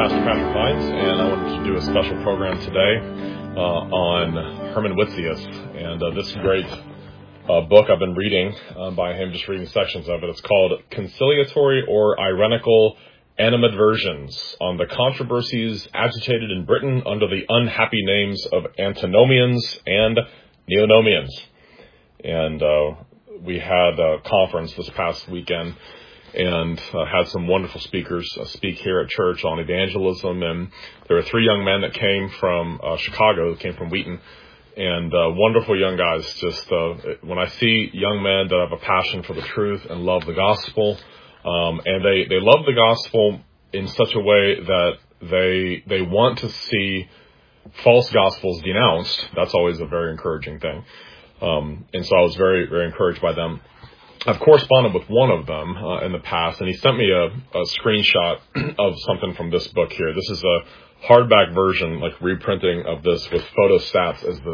Pastor Patrick Hines, and I wanted to do a special program today on Herman Whitzius. And this great book I've been reading by him, just reading sections of it. It's called Conciliatory or Irenical Animadversions on the Controversies Agitated in Britain under the Unhappy Names of Antinomians and Neonomians. And we had a conference this past weekend and had some wonderful speakers speak here at church on evangelism. And there were three young men that came from Chicago, came from Wheaton, and wonderful young guys. Just when I see young men that have a passion for the truth and love the gospel, and they love the gospel in such a way that they want to see false gospels denounced, that's always a very encouraging thing. And so I was very, very encouraged by them. I've corresponded with one of them in the past, and he sent me a screenshot of something from this book here. This is a hardback version, like reprinting of this with photostats as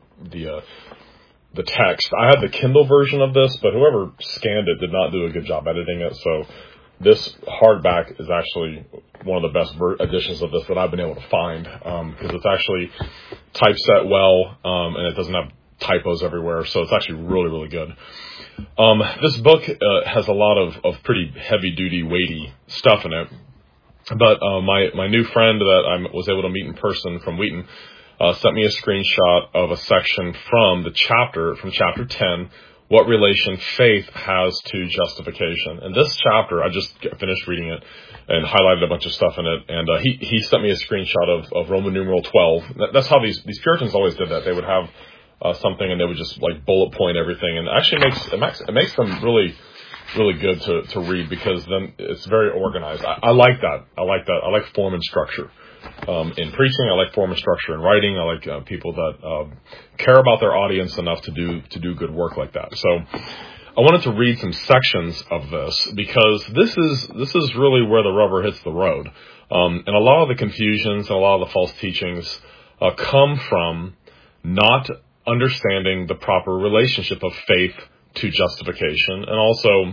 the text. I had the Kindle version of this, but whoever scanned it did not do a good job editing it. So this hardback is actually one of the best editions of this that I've been able to find, because it's actually typeset well, and it doesn't have typos everywhere. So it's actually really, really good. This book has a lot of pretty heavy-duty, weighty stuff in it. But my new friend that I was able to meet in person from Wheaton sent me a screenshot of a section from chapter 10, What Relation Faith Has to Justification. And this chapter, I just finished reading it and highlighted a bunch of stuff in it. And he sent me a screenshot of Roman numeral 12. That's how these Puritans always did that. They would have something, and they would just like bullet point everything, and actually it makes them really, really good to read, because then it's very organized. I like that. I like form and structure in preaching. I like form and structure in writing. I like people that care about their audience enough to do good work like that. So I wanted to read some sections of this, because this is really where the rubber hits the road, and a lot of the confusions and a lot of the false teachings come from not understanding the proper relationship of faith to justification, and also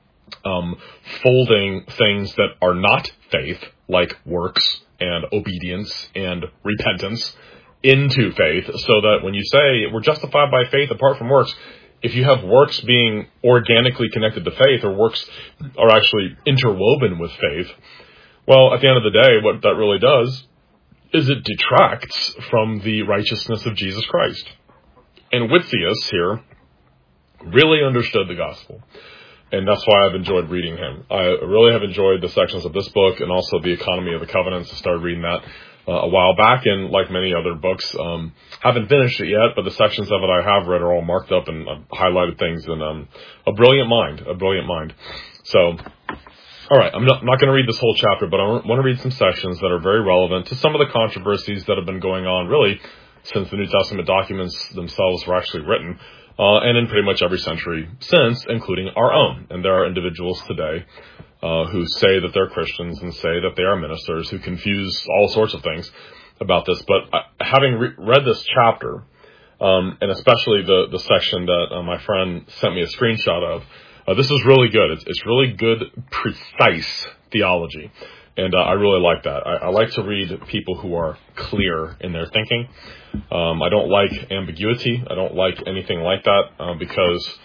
folding things that are not faith, like works and obedience and repentance, into faith, so that when you say we're justified by faith apart from works, if you have works being organically connected to faith, or works are actually interwoven with faith, well, at the end of the day, what that really does is it detracts from the righteousness of Jesus Christ. And Whitzius here really understood the gospel. And that's why I've enjoyed reading him. I really have enjoyed the sections of this book, and also the Economy of the Covenants. I started reading that a while back, and like many other books, haven't finished it yet, but the sections of it I have read are all marked up, and I've highlighted things, and a brilliant mind. So, all right, I'm not going to read this whole chapter, but I want to read some sections that are very relevant to some of the controversies that have been going on, really, since the New Testament documents themselves were actually written, and in pretty much every century since, including our own. And there are individuals today who say that they're Christians and say that they are ministers, who confuse all sorts of things about this. But having read this chapter, and especially the section that my friend sent me a screenshot of, this is really good. It's really good, precise theology. And I really like that. I like to read people who are clear in their thinking. I don't like ambiguity. I don't like anything like that, because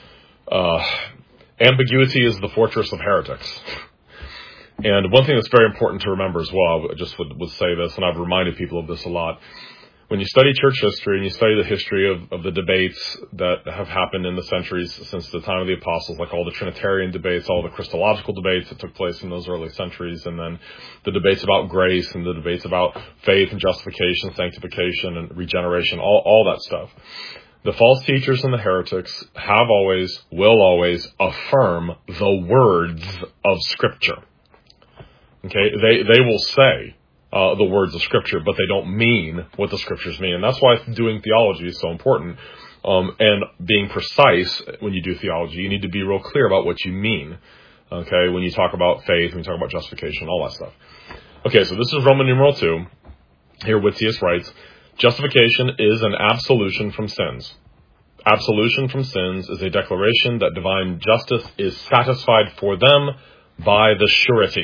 ambiguity is the fortress of heretics. And one thing that's very important to remember as well, I just would say this, and I've reminded people of this a lot. When you study church history and you study the history of the debates that have happened in the centuries since the time of the apostles, like all the Trinitarian debates, all the Christological debates that took place in those early centuries, and then the debates about grace and the debates about faith and justification, sanctification and regeneration, all that stuff. The false teachers and the heretics have always, will always affirm the words of Scripture. Okay, they will say the words of Scripture, but they don't mean what the Scriptures mean. And that's why doing theology is so important. And being precise when you do theology, you need to be real clear about what you mean. Okay, when you talk about faith, when you talk about justification, all that stuff. Okay, so this is Roman numeral 2. Here Whitzius writes, justification is an absolution from sins. Absolution from sins is a declaration that divine justice is satisfied for them by the surety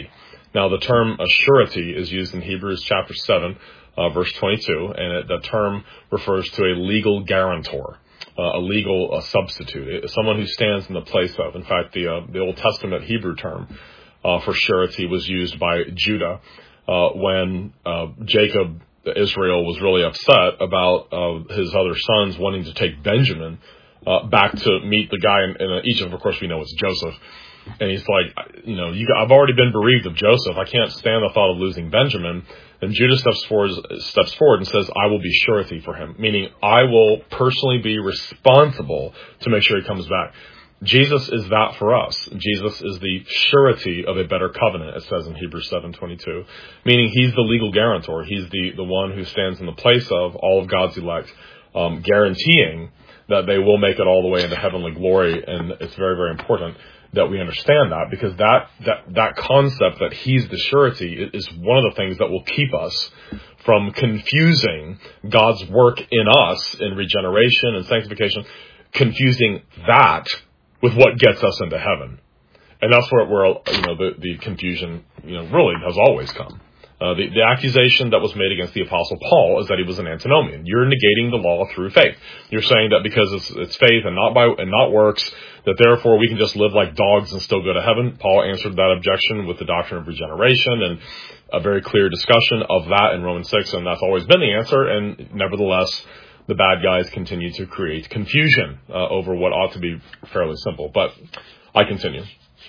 Now, the term surety is used in Hebrews chapter 7, verse 22, and the term refers to a legal guarantor, a legal substitute, someone who stands in the place of. In fact, the Old Testament Hebrew term for surety was used by Judah when Jacob, Israel, was really upset about his other sons wanting to take Benjamin back to meet the guy in Egypt. Of course, we know it's Joseph. And he's like, I've already been bereaved of Joseph. I can't stand the thought of losing Benjamin. And Judah steps forward and says, I will be surety for him, meaning I will personally be responsible to make sure he comes back. Jesus is that for us. Jesus is the surety of a better covenant, it says in Hebrews 7:22, meaning he's the legal guarantor. He's the one who stands in the place of all of God's elect, guaranteeing that they will make it all the way into heavenly glory. And it's very, very important that we understand that, because that concept that he's the surety is one of the things that will keep us from confusing God's work in us in regeneration and sanctification, confusing that with what gets us into heaven. And that's where the confusion really has always come. The accusation that was made against the Apostle Paul is that he was an antinomian. You're negating the law through faith. You're saying that because it's faith and not works, that therefore we can just live like dogs and still go to heaven. Paul answered that objection with the doctrine of regeneration and a very clear discussion of that in Romans 6, and that's always been the answer. And nevertheless, the bad guys continue to create confusion over what ought to be fairly simple. But I continue.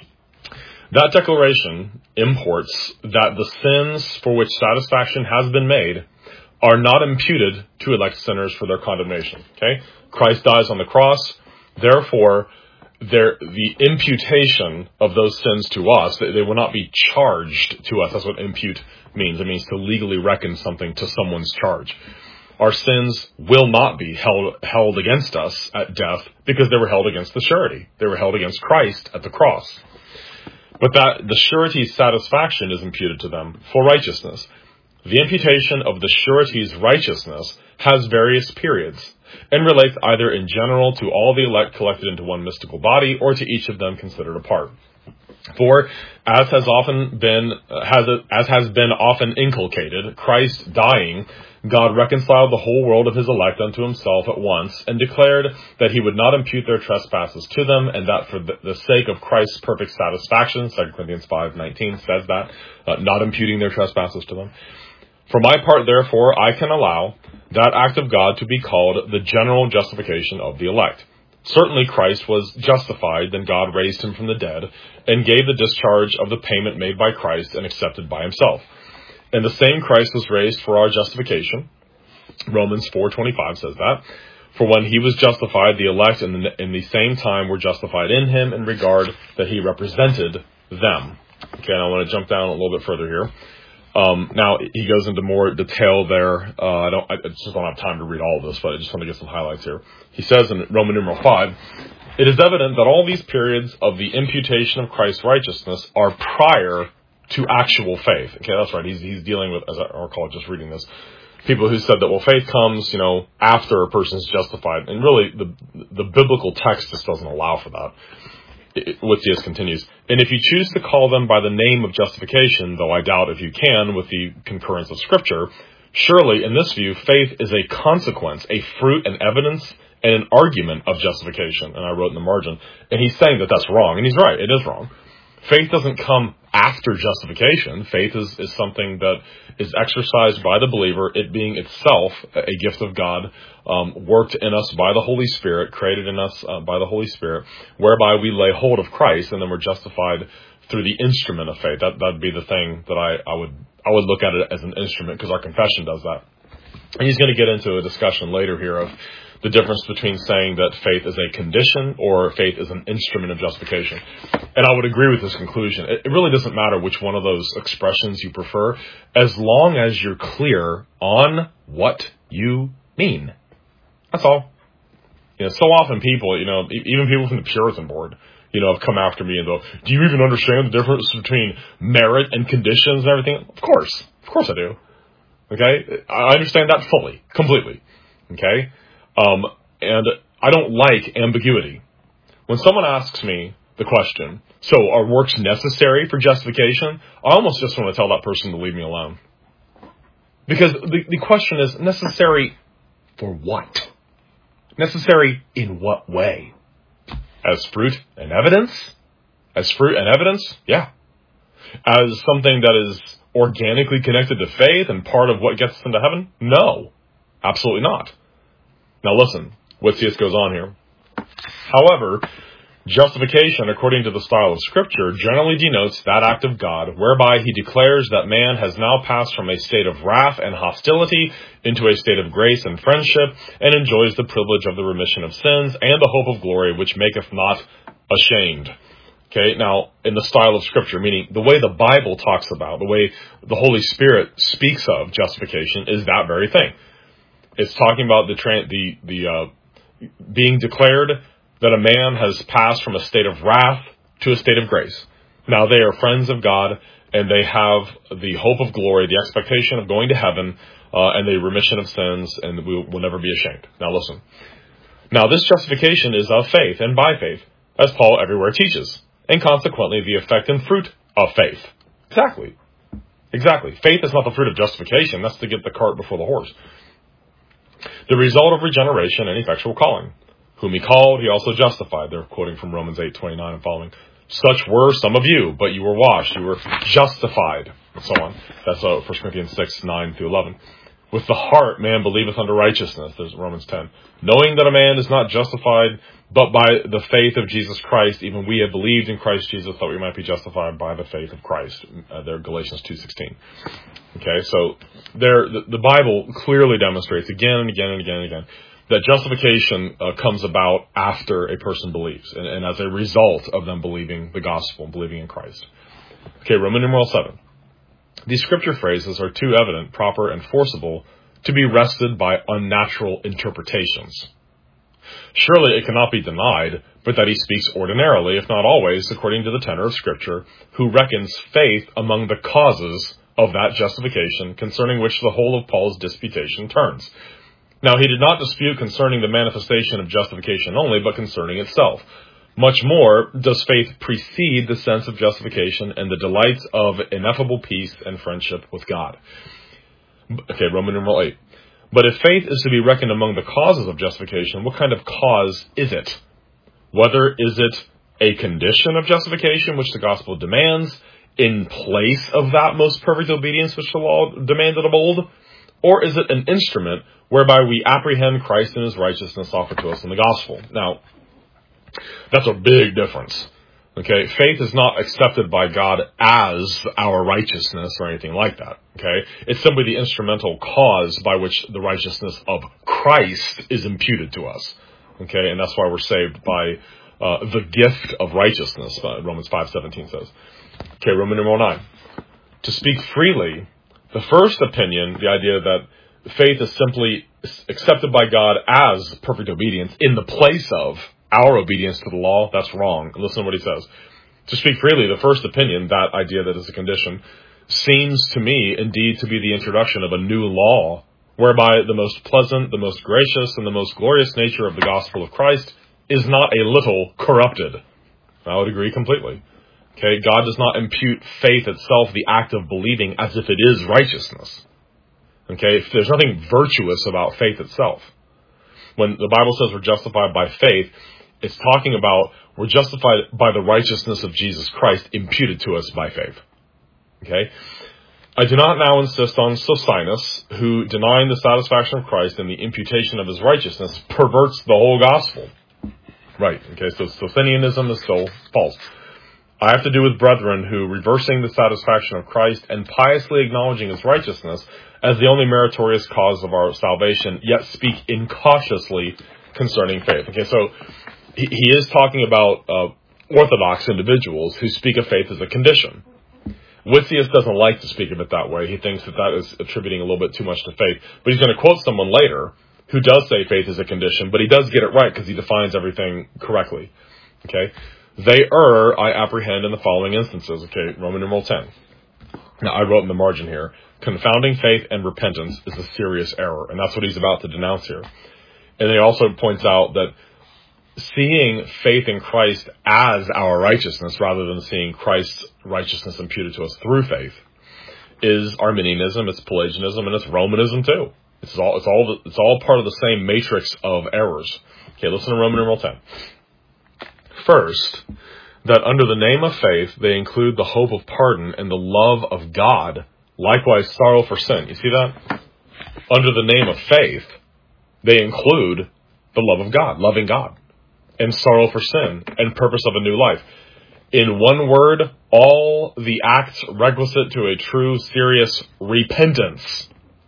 That declaration imports that the sins for which satisfaction has been made are not imputed to elect sinners for their condemnation. Okay? Christ dies on the cross. Therefore, the imputation of those sins to us, they will not be charged to us. That's what impute means. It means to legally reckon something to someone's charge. Our sins will not be held against us at death because they were held against the surety. They were held against Christ at the cross. But that the surety's satisfaction is imputed to them for righteousness. The imputation of the surety's righteousness has various periods and relates either in general to all the elect collected into one mystical body or to each of them considered apart. For, as has been often inculcated, Christ dying, God reconciled the whole world of his elect unto himself at once, and declared that he would not impute their trespasses to them, and that for the sake of Christ's perfect satisfaction, 2 Corinthians 5:19 says that, not imputing their trespasses to them. For my part, therefore, I can allow that act of God to be called the general justification of the elect. Certainly Christ was justified, then God raised him from the dead, and gave the discharge of the payment made by Christ and accepted by himself. And the same Christ was raised for our justification. Romans 4:25 says that. For when he was justified, the elect in the same time were justified in him in regard that he represented them. Okay, and I want to jump down a little bit further here. Now, he goes into more detail there. I just don't have time to read all of this, but I just want to get some highlights here. He says in Roman numeral 5, it is evident that all these periods of the imputation of Christ's righteousness are prior to actual faith. Okay, that's right. He's dealing with, as I recall just reading this, people who said that, well, faith comes, after a person's justified. And really, the biblical text just doesn't allow for that. Wittius continues, and if you choose to call them by the name of justification, though I doubt if you can with the concurrence of Scripture, surely in this view, faith is a consequence, a fruit, an evidence, and an argument of justification. And I wrote in the margin, and he's saying that that's wrong, and he's right, it is wrong. Faith doesn't come after justification. Faith is something that is exercised by the believer, it being itself a gift of God, worked in us by the Holy Spirit, created in us by the Holy Spirit, whereby we lay hold of Christ, and then we're justified through the instrument of faith. That'd be the thing that I would look at it as an instrument, because our confession does that. And he's going to get into a discussion later here of the difference between saying that faith is a condition or faith is an instrument of justification. And I would agree with this conclusion. It really doesn't matter which one of those expressions you prefer, as long as you're clear on what you mean. That's all. So often people, even people from the Puritan board, have come after me and go, do you even understand the difference between merit and conditions and everything? Of course I do. Okay? I understand that fully, completely. Okay? And I don't like ambiguity. When someone asks me the question. So are works necessary for justification? I almost just want to tell that person to leave me alone. Because the question is, necessary for what? Necessary in what way? As fruit and evidence? As fruit and evidence? Yeah. As something that is organically connected to faith and part of what gets us into heaven? No. Absolutely not. Now listen, Witsius goes on here. However, justification, according to the style of Scripture, generally denotes that act of God whereby he declares that man has now passed from a state of wrath and hostility into a state of grace and friendship, and enjoys the privilege of the remission of sins and the hope of glory which maketh not ashamed. Okay, now, in the style of Scripture, meaning the way the Bible talks about, the way the Holy Spirit speaks of justification is that very thing. It's talking about being declared that a man has passed from a state of wrath to a state of grace. Now they are friends of God, and they have the hope of glory, the expectation of going to heaven, and the remission of sins, and we will never be ashamed. Now listen. Now this justification is of faith and by faith, as Paul everywhere teaches, and consequently the effect and fruit of faith. Exactly. Faith is not the fruit of justification. That's to get the cart before the horse. The result of regeneration and effectual calling. Whom he called, he also justified. They're quoting from Romans 8:29 and following. Such were some of you, but you were washed, you were justified, and so on. That's 1 Corinthians 6:9-11. With the heart man believeth unto righteousness. There's Romans 10. Knowing that a man is not justified, but by the faith of Jesus Christ, even we have believed in Christ Jesus, that we might be justified by the faith of Christ. There, Galatians 2:16. Okay, so there, the Bible clearly demonstrates again and again and again and again that justification comes about after a person believes, and as a result of them believing the gospel, believing in Christ. Okay, Roman numeral 7. These scripture phrases are too evident, proper, and forcible to be wrested by unnatural interpretations. Surely it cannot be denied, but that he speaks ordinarily, if not always, according to the tenor of Scripture, who reckons faith among the causes of that justification, concerning which the whole of Paul's disputation turns. Now he did not dispute concerning the manifestation of justification only, but concerning itself. Much more does faith precede the sense of justification and the delights of ineffable peace and friendship with God. Okay, Roman numeral 8. But if faith is to be reckoned among the causes of justification, what kind of cause is it? Whether is it a condition of justification which the gospel demands in place of that most perfect obedience which the law demanded of old? Or is it an instrument whereby we apprehend Christ and his righteousness offered to us in the gospel? Now, that's a big difference. Okay, faith is not accepted by God as our righteousness or anything like that. Okay, it's simply the instrumental cause by which the righteousness of Christ is imputed to us. Okay, and that's why we're saved by the gift of righteousness, Romans 5:17 says. Okay, Roman numeral 9. To speak freely, the first opinion, the idea that faith is simply accepted by God as perfect obedience in the place of our obedience to the law, that's wrong. Listen to what he says. To speak freely, the first opinion, that idea that is a condition, seems to me indeed to be the introduction of a new law, whereby the most pleasant, the most gracious, and the most glorious nature of the gospel of Christ is not a little corrupted. I would agree completely. Okay, God does not impute faith itself, the act of believing, as if it is righteousness. Okay, there's nothing virtuous about faith itself. When the Bible says we're justified by faith, it's talking about we're justified by the righteousness of Jesus Christ imputed to us by faith. Okay? I do not now insist on Socinus, who, denying the satisfaction of Christ and the imputation of his righteousness, perverts the whole gospel. Right. Okay, so Socinianism is still false. I have to do with brethren who, reversing the satisfaction of Christ and piously acknowledging his righteousness as the only meritorious cause of our salvation, yet speak incautiously concerning faith. Okay, so he is talking about orthodox individuals who speak of faith as a condition. Witsius doesn't like to speak of it that way. He thinks that that is attributing a little bit too much to faith. But he's going to quote someone later who does say faith is a condition, but he does get it right because he defines everything correctly. Okay? They err, I apprehend, in the following instances. Okay, Roman numeral 10. Now, I wrote in the margin here, confounding faith and repentance is a serious error, and that's what he's about to denounce here. And he also points out that seeing faith in Christ as our righteousness rather than seeing Christ's righteousness imputed to us through faith is Arminianism, it's Pelagianism, and it's Romanism too. It's all part of the same matrix of errors. Okay, listen to Roman numeral 10. First, that under the name of faith, they include the hope of pardon and the love of God, likewise sorrow for sin. You see that? Under the name of faith, they include the love of God, loving God, and sorrow for sin, and purpose of a new life. In one word, all the acts requisite to a true, serious repentance.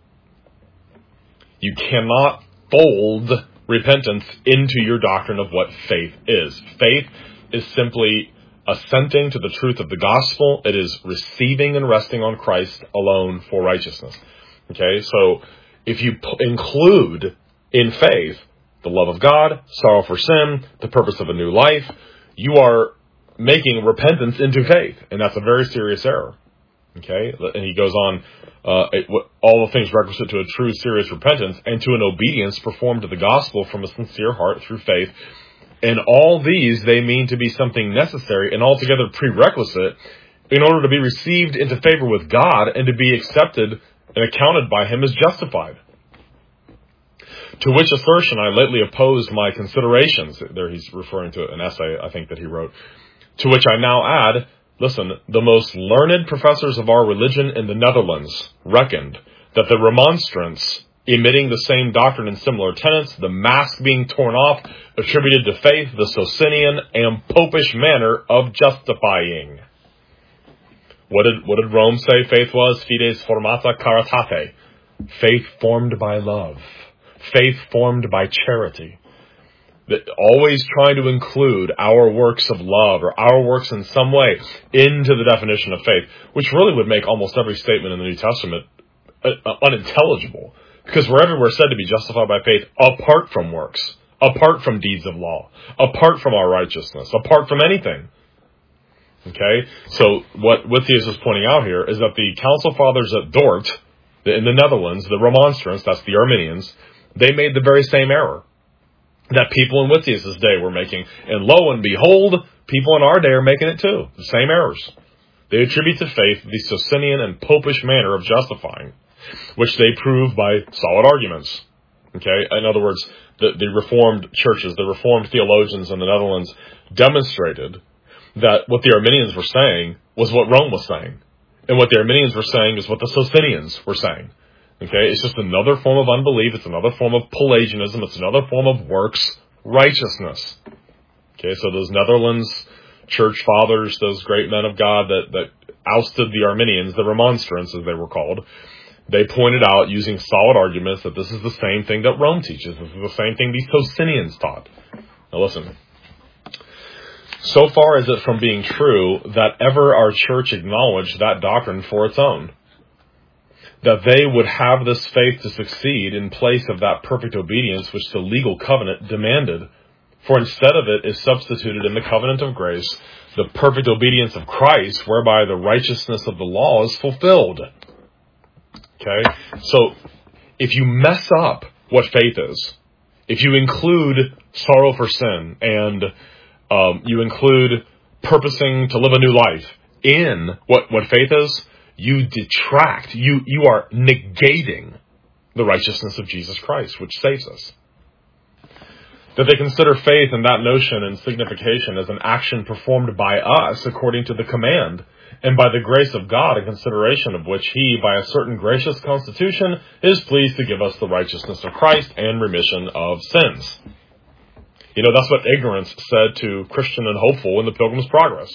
You cannot fold repentance into your doctrine of what faith is. Faith is simply assenting to the truth of the gospel. It is receiving and resting on Christ alone for righteousness. Okay, so if you include in faith the love of God, sorrow for sin, the purpose of a new life, you are making repentance into faith, and that's a very serious error. Okay, and he goes on, all the things requisite to a true, serious repentance and to an obedience performed to the gospel from a sincere heart through faith. And all these they mean to be something necessary and altogether prerequisite in order to be received into favor with God and to be accepted and accounted by Him as justified. To which assertion I lately opposed my considerations. There he's referring to an essay, I think, that he wrote. To which I now add, listen, the most learned professors of our religion in the Netherlands reckoned that the remonstrance, emitting the same doctrine and similar tenets, the mask being torn off, attributed to faith the Socinian and Popish manner of justifying. What did Rome say faith was? Fides formata caritate. Faith formed by love. Faith formed by charity. That always trying to include our works of love or our works in some way into the definition of faith, which really would make almost every statement in the New Testament unintelligible, because we're everywhere said to be justified by faith apart from works, apart from deeds of law, apart from our righteousness, apart from anything. Okay, so what Withius is pointing out here is that the Council Fathers at Dort, in the Netherlands, the Remonstrants, that's the Arminians, they made the very same error that people in Withius' day were making. And lo and behold, people in our day are making it too. The same errors. They attribute to faith the Socinian and Popish manner of justifying, which they prove by solid arguments. Okay? In other words, the Reformed churches, the Reformed theologians in the Netherlands demonstrated that what the Arminians were saying was what Rome was saying. And what the Arminians were saying is what the Socinians were saying. Okay, it's just another form of unbelief. It's another form of Pelagianism. It's another form of works righteousness. Okay, so those Netherlands church fathers, those great men of God that ousted the Arminians, the Remonstrants as they were called, they pointed out using solid arguments that this is the same thing that Rome teaches. This is the same thing the Socinians taught. Now listen. So far is it from being true that ever our church acknowledged that doctrine for its own, that they would have this faith to succeed in place of that perfect obedience which the legal covenant demanded. For instead of it is substituted in the covenant of grace the perfect obedience of Christ, whereby the righteousness of the law is fulfilled. Okay? So, if you mess up what faith is, if you include sorrow for sin, and you include purposing to live a new life in what faith is, you detract, you are negating the righteousness of Jesus Christ, which saves us. That they consider faith and that notion and signification as an action performed by us according to the command, and by the grace of God, in consideration of which He, by a certain gracious constitution, is pleased to give us the righteousness of Christ and remission of sins. You know, that's what ignorance said to Christian and Hopeful in the Pilgrim's Progress.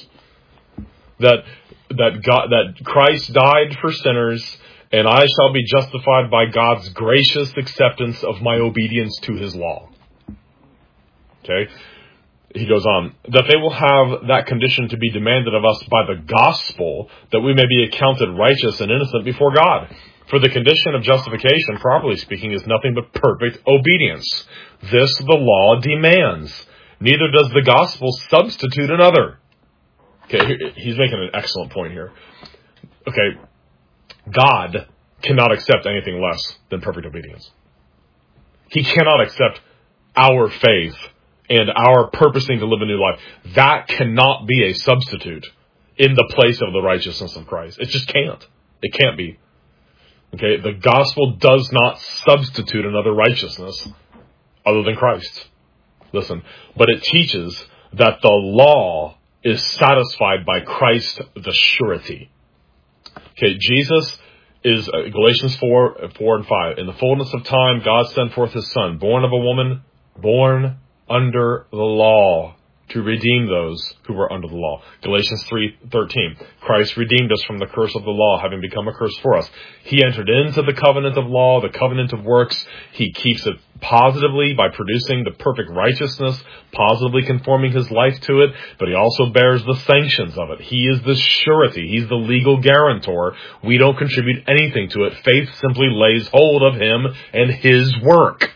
That Christ died for sinners, and I shall be justified by God's gracious acceptance of my obedience to His law. Okay? He goes on, that they will have that condition to be demanded of us by the gospel, that we may be accounted righteous and innocent before God. For the condition of justification, properly speaking, is nothing but perfect obedience. This the law demands. Neither does the gospel substitute another. Okay, he's making an excellent point here. Okay, God cannot accept anything less than perfect obedience. He cannot accept our faith and our purposing to live a new life, that cannot be a substitute in the place of the righteousness of Christ. It just can't. It can't be. Okay, the gospel does not substitute another righteousness other than Christ. Listen, but it teaches that the law is satisfied by Christ, the surety. Okay, Jesus is, Galatians 4 and 5. In the fullness of time, God sent forth his Son, born of a woman, born under the law, to redeem those who were under the law. Galatians 3:13. Christ redeemed us from the curse of the law, having become a curse for us. He entered into the covenant of law, the covenant of works. He keeps it positively by producing the perfect righteousness, positively conforming his life to it, but he also bears the sanctions of it. He is the surety. He's the legal guarantor. We don't contribute anything to it. Faith simply lays hold of him and his work.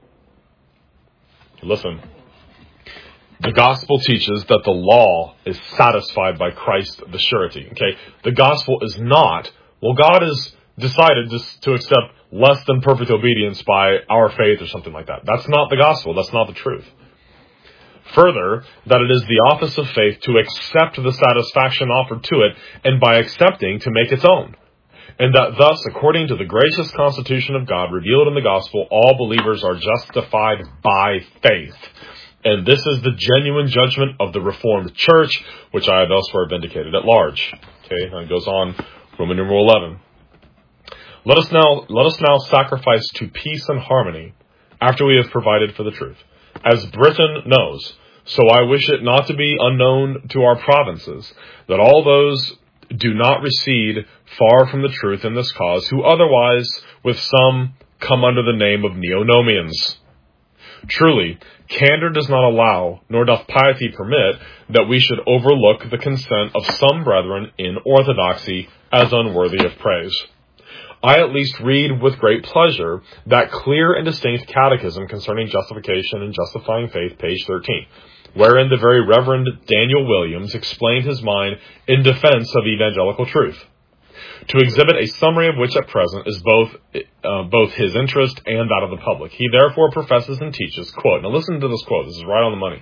Listen. The gospel teaches that the law is satisfied by Christ, the surety. Okay, the gospel is not, well, God has decided to accept less than perfect obedience by our faith or something like that. That's not the gospel. That's not the truth. Further, that it is the office of faith to accept the satisfaction offered to it, and by accepting, to make its own. And that thus, according to the gracious constitution of God revealed in the gospel, all believers are justified by faith. And this is the genuine judgment of the Reformed Church, which I have elsewhere vindicated at large. Okay, and it goes on, Roman numeral 11. Let us now sacrifice to peace and harmony after we have provided for the truth. As Britain knows, so I wish it not to be unknown to our provinces, that all those do not recede far from the truth in this cause, who otherwise with some come under the name of Neonomians. Truly, candor does not allow, nor doth piety permit, that we should overlook the consent of some brethren in orthodoxy as unworthy of praise. I at least read with great pleasure that clear and distinct catechism concerning justification and justifying faith, page 13, wherein the very Reverend Daniel Williams explained his mind in defense of evangelical truth, to exhibit a summary of which at present is both his interest and that of the public. He therefore professes and teaches, quote, now listen to this quote, this is right on the money,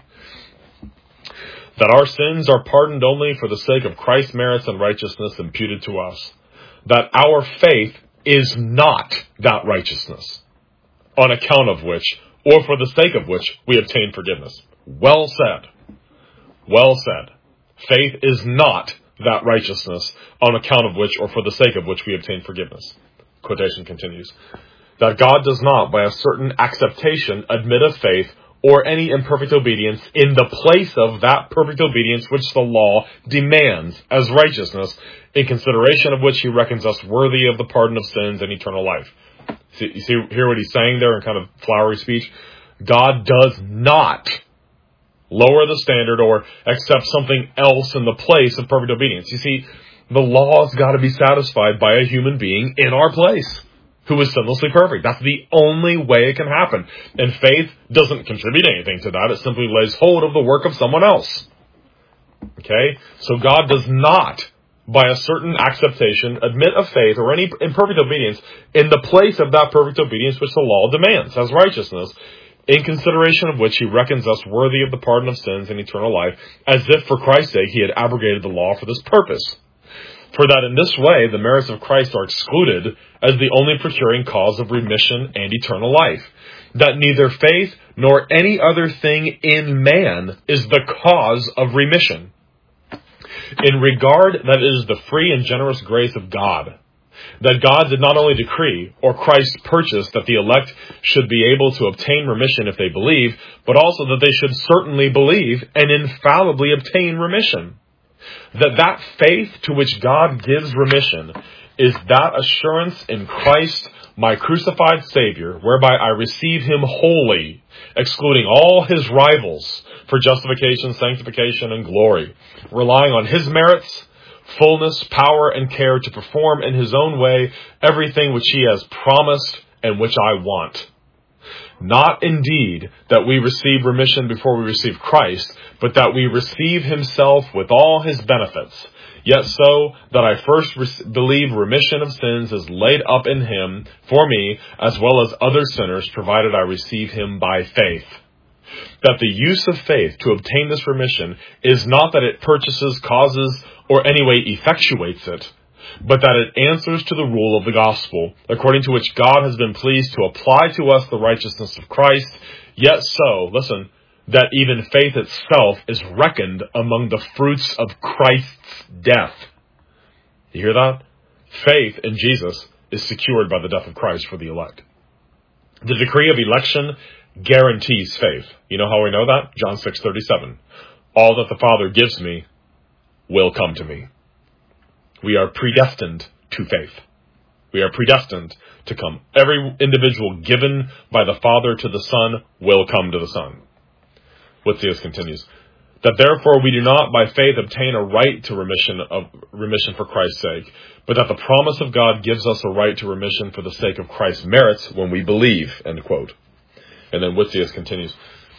that our sins are pardoned only for the sake of Christ's merits and righteousness imputed to us, that our faith is not that righteousness, on account of which, or for the sake of which, we obtain forgiveness. Well said. Well said. Faith is not that righteousness, on account of which, or for the sake of which, we obtain forgiveness. Quotation continues. That God does not, by a certain acceptation, admit of faith, or any imperfect obedience, in the place of that perfect obedience which the law demands as righteousness, in consideration of which he reckons us worthy of the pardon of sins and eternal life. You see, hear what he's saying there in kind of flowery speech? God does not lower the standard or accept something else in the place of perfect obedience. You see, the law's got to be satisfied by a human being in our place who is sinlessly perfect. That's the only way it can happen. And faith doesn't contribute anything to that. It simply lays hold of the work of someone else. Okay? So God does not, by a certain acceptation, admit of faith or any imperfect obedience in the place of that perfect obedience which the law demands as righteousness, in consideration of which he reckons us worthy of the pardon of sins and eternal life, as if for Christ's sake he had abrogated the law for this purpose. For that in this way the merits of Christ are excluded as the only procuring cause of remission and eternal life. That neither faith nor any other thing in man is the cause of remission. In regard that it is the free and generous grace of God, that God did not only decree, or Christ purchase, that the elect should be able to obtain remission if they believe, but also that they should certainly believe and infallibly obtain remission. That faith to which God gives remission is that assurance in Christ, my crucified Savior, whereby I receive him wholly, excluding all his rivals for justification, sanctification, and glory, relying on his merits, fullness, power, and care to perform in his own way everything which he has promised and which I want. Not indeed that we receive remission before we receive Christ, but that we receive himself with all his benefits. Yet so that I first believe remission of sins is laid up in him for me, as well as other sinners, provided I receive him by faith. that the use of faith to obtain this remission is not that it purchases, causes, or anyway effectuates it, but that it answers to the rule of the gospel, according to which God has been pleased to apply to us the righteousness of Christ, yet so, listen, that even faith itself is reckoned among the fruits of Christ's death. You hear that? Faith in Jesus is secured by the death of Christ for the elect. The decree of election guarantees faith. You know how we know that? John 6:37. All that the Father gives me will come to me. We are predestined to faith. We are predestined to come. Every individual given by the Father to the Son will come to the Son. Whitfield continues, that therefore we do not by faith obtain a right to remission for Christ's sake, but that the promise of God gives us a right to remission for the sake of Christ's merits when we believe, end quote. And then Whitfield continues,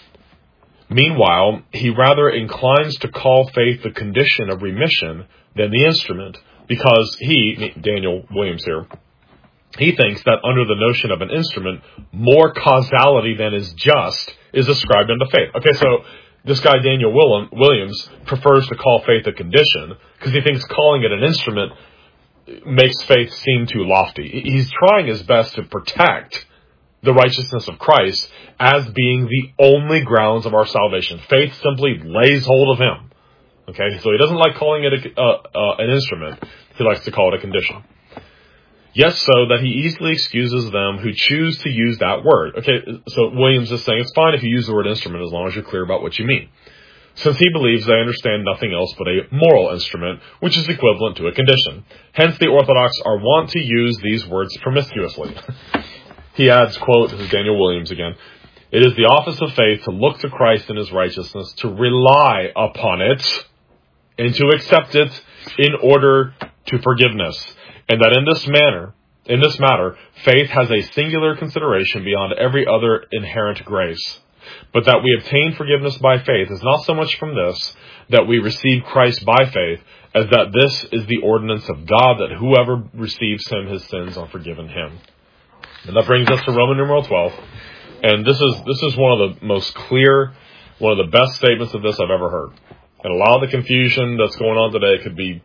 meanwhile, he rather inclines to call faith the condition of remission than the instrument, because he, Daniel Williams here, he thinks that under the notion of an instrument, more causality than is just is ascribed unto faith. Okay, so this guy Daniel Williams prefers to call faith a condition because he thinks calling it an instrument makes faith seem too lofty. He's trying his best to protect the righteousness of Christ as being the only grounds of our salvation. Faith simply lays hold of him. Okay, so he doesn't like calling it an instrument. He likes to call it a condition. Yes, so that he easily excuses them who choose to use that word. Okay, so Williams is saying it's fine if you use the word instrument as long as you're clear about what you mean. Since he believes they understand nothing else but a moral instrument, which is equivalent to a condition. Hence the Orthodox are wont to use these words promiscuously. He adds, quote, this is Daniel Williams again, it is the office of faith to look to Christ and his righteousness, to rely upon it, and to accept it in order to forgiveness. And that in this matter, faith has a singular consideration beyond every other inherent grace. But that we obtain forgiveness by faith is not so much from this, that we receive Christ by faith, as that this is the ordinance of God, that whoever receives him, his sins are forgiven him. And that brings us to Roman numeral 12. And this is one of the most clear, one of the best statements of this I've ever heard. And a lot of the confusion that's going on today could be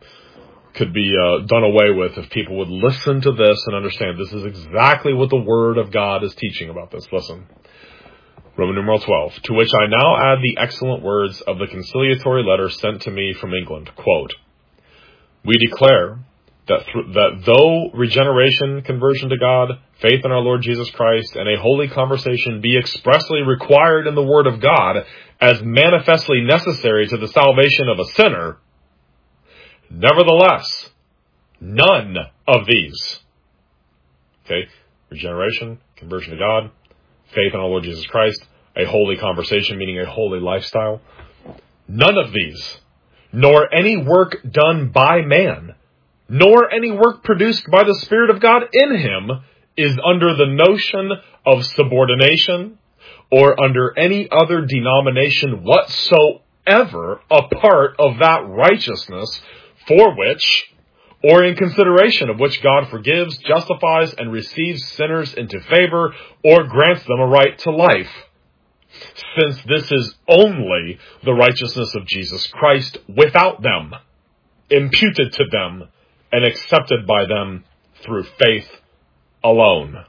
done away with if people would listen to this and understand this is exactly what the Word of God is teaching about this. Listen. Roman numeral 12, to which I now add the excellent words of the conciliatory letter sent to me from England. Quote, we declare that though regeneration, conversion to God, faith in our Lord Jesus Christ, and a holy conversation be expressly required in the Word of God as manifestly necessary to the salvation of a sinner, nevertheless, none of these, okay, regeneration, conversion to God, faith in our Lord Jesus Christ, a holy conversation, meaning a holy lifestyle, none of these, nor any work done by man, nor any work produced by the Spirit of God in him, is under the notion of subordination or under any other denomination whatsoever a part of that righteousness for which, or in consideration of which God forgives, justifies, and receives sinners into favor, or grants them a right to life. Since this is only the righteousness of Jesus Christ without them, imputed to them, and accepted by them through faith alone.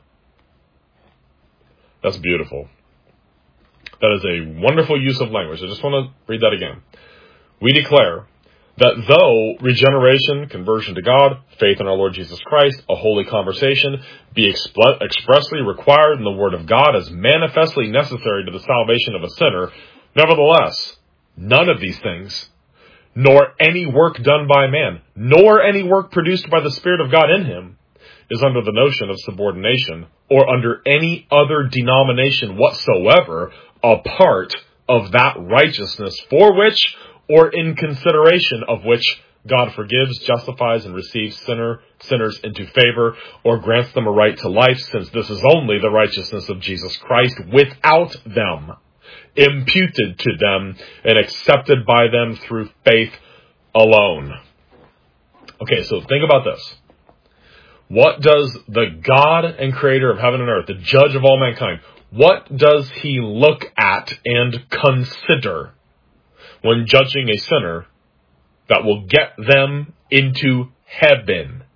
That's beautiful. That is a wonderful use of language. I just want to read that again. We declare that though regeneration, conversion to God, faith in our Lord Jesus Christ, a holy conversation, be expressly required in the Word of God as manifestly necessary to the salvation of a sinner, nevertheless, none of these things, nor any work done by man, nor any work produced by the Spirit of God in him, is under the notion of subordination, or under any other denomination whatsoever, a part of that righteousness for which, or in consideration of which, God forgives, justifies, and receives sinners into favor, or grants them a right to life, since this is only the righteousness of Jesus Christ without them, imputed to them, and accepted by them through faith alone. Okay, so think about this. What does the God and creator of heaven and earth, the judge of all mankind, What does he look at and consider when judging a sinner that will get them into heaven?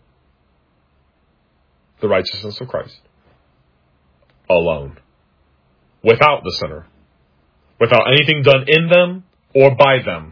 The righteousness of Christ alone. Without the sinner. Without anything done in them or by them.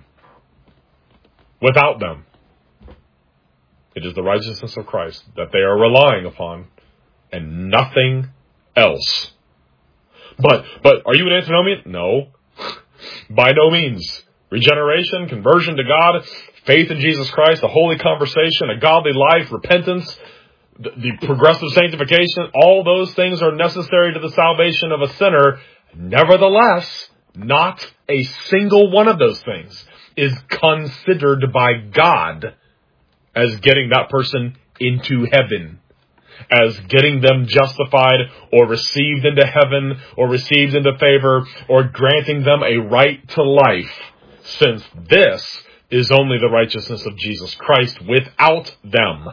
Without them. It is the righteousness of Christ that they are relying upon and nothing else. But are you an antinomian? No. By no means. Regeneration, conversion to God, faith in Jesus Christ, a holy conversation, a godly life, repentance, the progressive sanctification, all those things are necessary to the salvation of a sinner. Nevertheless, not a single one of those things is considered by God as getting that person into heaven, as getting them justified or received into heaven or received into favor or granting them a right to life, since this is only the righteousness of Jesus Christ without them.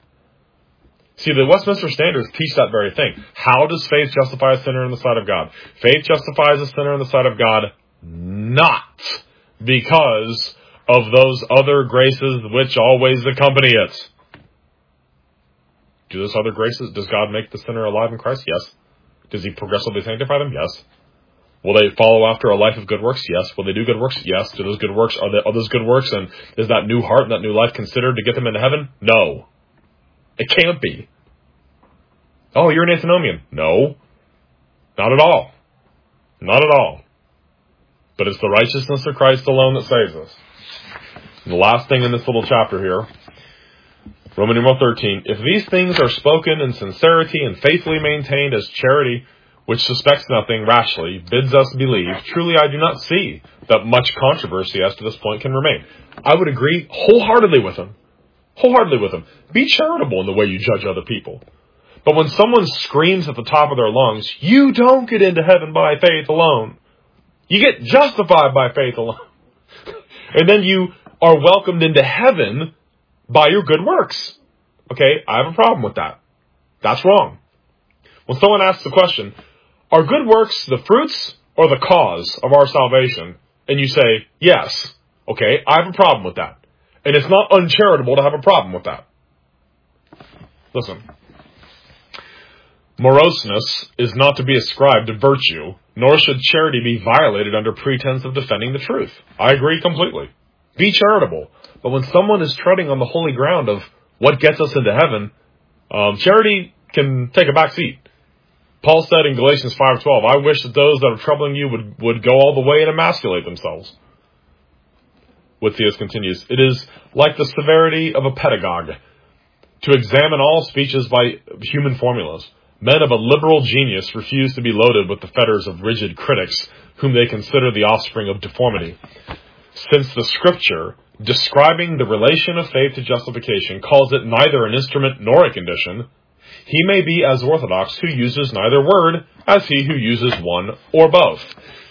See, the Westminster Standards teach that very thing. How does faith justify a sinner in the sight of God? Faith justifies a sinner in the sight of God not because of those other graces which always accompany it. Do those other graces, does God make the sinner alive in Christ? Yes. Does he progressively sanctify them? Yes. Will they follow after a life of good works? Yes. Will they do good works? Yes. Do those good works, are those good works, and is that new heart and that new life considered to get them into heaven? No. It can't be. Oh, you're an antinomian. No. Not at all. Not at all. But it's the righteousness of Christ alone that saves us. And the last thing in this little chapter here, Roman numeral 13, if these things are spoken in sincerity and faithfully maintained as charity, which suspects nothing rashly, bids us believe, truly I do not see that much controversy as to this point can remain. I would agree wholeheartedly with him. Wholeheartedly with him. Be charitable in the way you judge other people. But when someone screams at the top of their lungs, you don't get into heaven by faith alone. You get justified by faith alone. And then you are welcomed into heaven by your good works. Okay, I have a problem with that. That's wrong. When someone asks the question, are good works the fruits or the cause of our salvation? And you say, yes. Okay, I have a problem with that. And it's not uncharitable to have a problem with that. Listen. Moroseness is not to be ascribed to virtue, nor should charity be violated under pretense of defending the truth. I agree completely. Be charitable. But when someone is treading on the holy ground of what gets us into heaven, charity can take a back seat. Paul said in Galatians 5:12, I wish that those that are troubling you would go all the way and emasculate themselves. Whitfield continues, it is like the severity of a pedagogue to examine all speeches by human formulas. Men of a liberal genius refuse to be loaded with the fetters of rigid critics, whom they consider the offspring of deformity. Since the Scripture, describing the relation of faith to justification, calls it neither an instrument nor a condition, he may be as orthodox who uses neither word as he who uses one or both.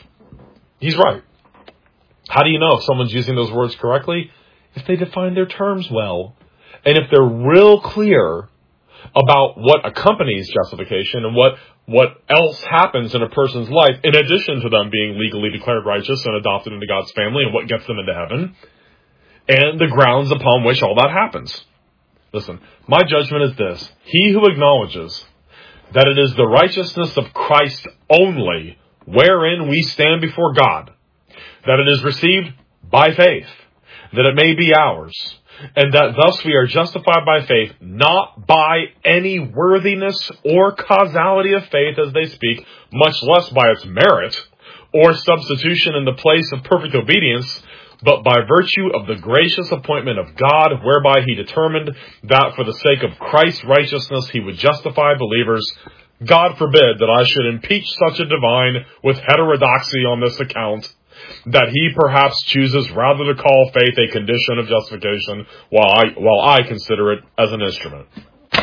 He's right. How do you know if someone's using those words correctly? If they define their terms well. And if they're real clear about what accompanies justification and what else happens in a person's life, in addition to them being legally declared righteous and adopted into God's family and what gets them into heaven, and the grounds upon which all that happens. Listen, my judgment is this. He who acknowledges that it is the righteousness of Christ only wherein we stand before God, that it is received by faith, that it may be ours, and that thus we are justified by faith, not by any worthiness or causality of faith as they speak, much less by its merit or substitution in the place of perfect obedience, but by virtue of the gracious appointment of God, whereby he determined that for the sake of Christ's righteousness he would justify believers. God forbid that I should impeach such a divine with heterodoxy on this account, that he perhaps chooses rather to call faith a condition of justification, while I consider it as an instrument. You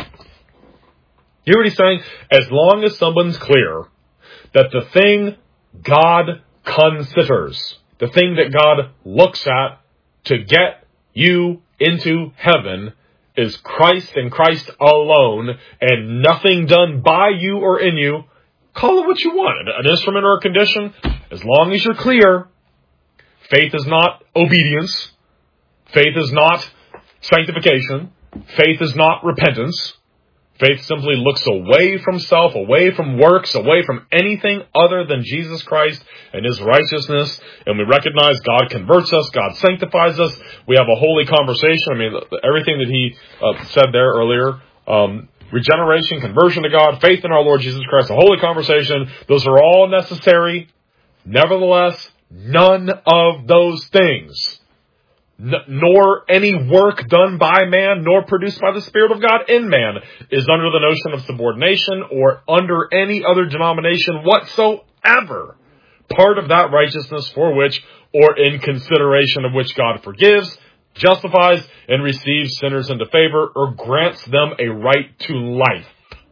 hear what he's saying? As long as someone's clear that the thing God considers, the thing that God looks at to get you into heaven, is Christ and Christ alone, and nothing done by you or in you, Call it what you want. An instrument or a condition. As long as you're clear, faith is not obedience. Faith is not sanctification. Faith is not repentance. Faith simply looks away from self, away from works, away from anything other than Jesus Christ and His righteousness. And we recognize God converts us, God sanctifies us. We have a holy conversation. I mean, everything that he said there earlier, regeneration, conversion to God, faith in our Lord Jesus Christ, a holy conversation, those are all necessary. Nevertheless, none of those things, nor any work done by man, nor produced by the Spirit of God in man, is under the notion of subordination or under any other denomination whatsoever. Part of that righteousness for which, or in consideration of which, God forgives, justifies, and receives sinners into favor, or grants them a right to life.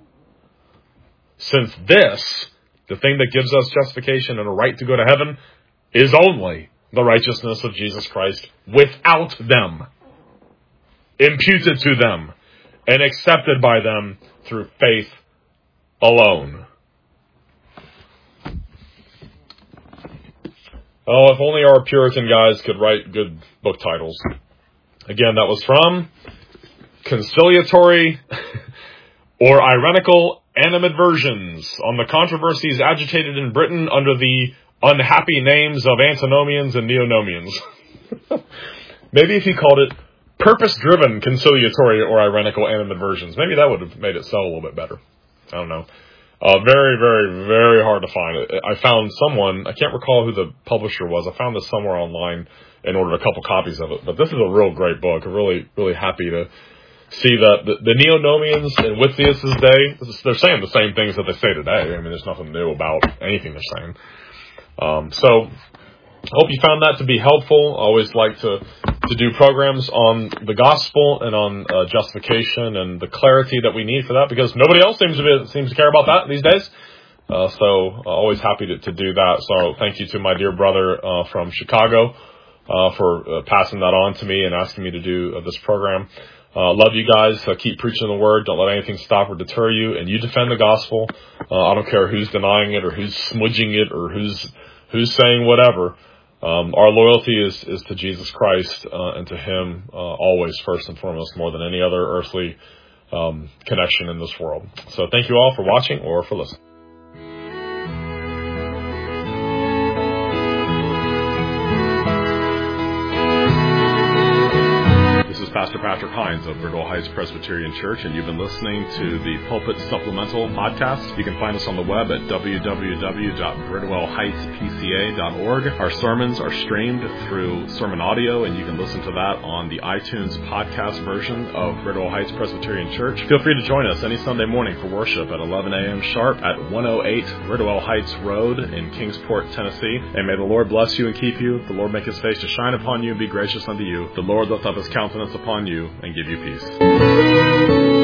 Since this, the thing that gives us justification and a right to go to heaven, is only the righteousness of Jesus Christ without them, imputed to them, and accepted by them through faith alone. Oh, if only our Puritan guys could write good book titles. Again, that was from Conciliatory or Irenical Animadversions on the controversies agitated in Britain under the unhappy names of antinomians and neonomians. Maybe if he called it purpose-driven conciliatory or irenical animadversions, maybe that would have made it sell a little bit better. I don't know. Very, very, very hard to find. I found someone, I can't recall who the publisher was. I found this somewhere online and ordered a couple copies of it. But this is a real great book. I'm really, really happy to see that the neonomians in Whitfius' day, they're saying the same things that they say today. I mean, there's nothing new about anything they're saying. So I hope you found that to be helpful. I always like to do programs on the gospel and on justification and the clarity that we need for that, because nobody else seems to care about that these days. So always happy to do that. So thank you to my dear brother from Chicago for passing that on to me and asking me to do this program. Love you guys. Keep preaching the word. Don't let anything stop or deter you. And you defend the gospel. I don't care who's denying it or who's smudging it or who's saying whatever. Our loyalty is to Jesus Christ and to Him always, first and foremost, more than any other earthly connection in this world. So thank you all for watching or for listening. Pastor Patrick Hines of Bridwell Heights Presbyterian Church, and you've been listening to the Pulpit Supplemental Podcast. You can find us on the web at www.bridwellheightspca.org. Our sermons are streamed through Sermon Audio, and you can listen to that on the iTunes podcast version of Bridwell Heights Presbyterian Church. Feel free to join us any Sunday morning for worship at 11 a.m. sharp at 108 Bridwell Heights Road in Kingsport, Tennessee. And may the Lord bless you and keep you. The Lord make His face to shine upon you and be gracious unto you. The Lord lift up His countenance upon you and give you peace.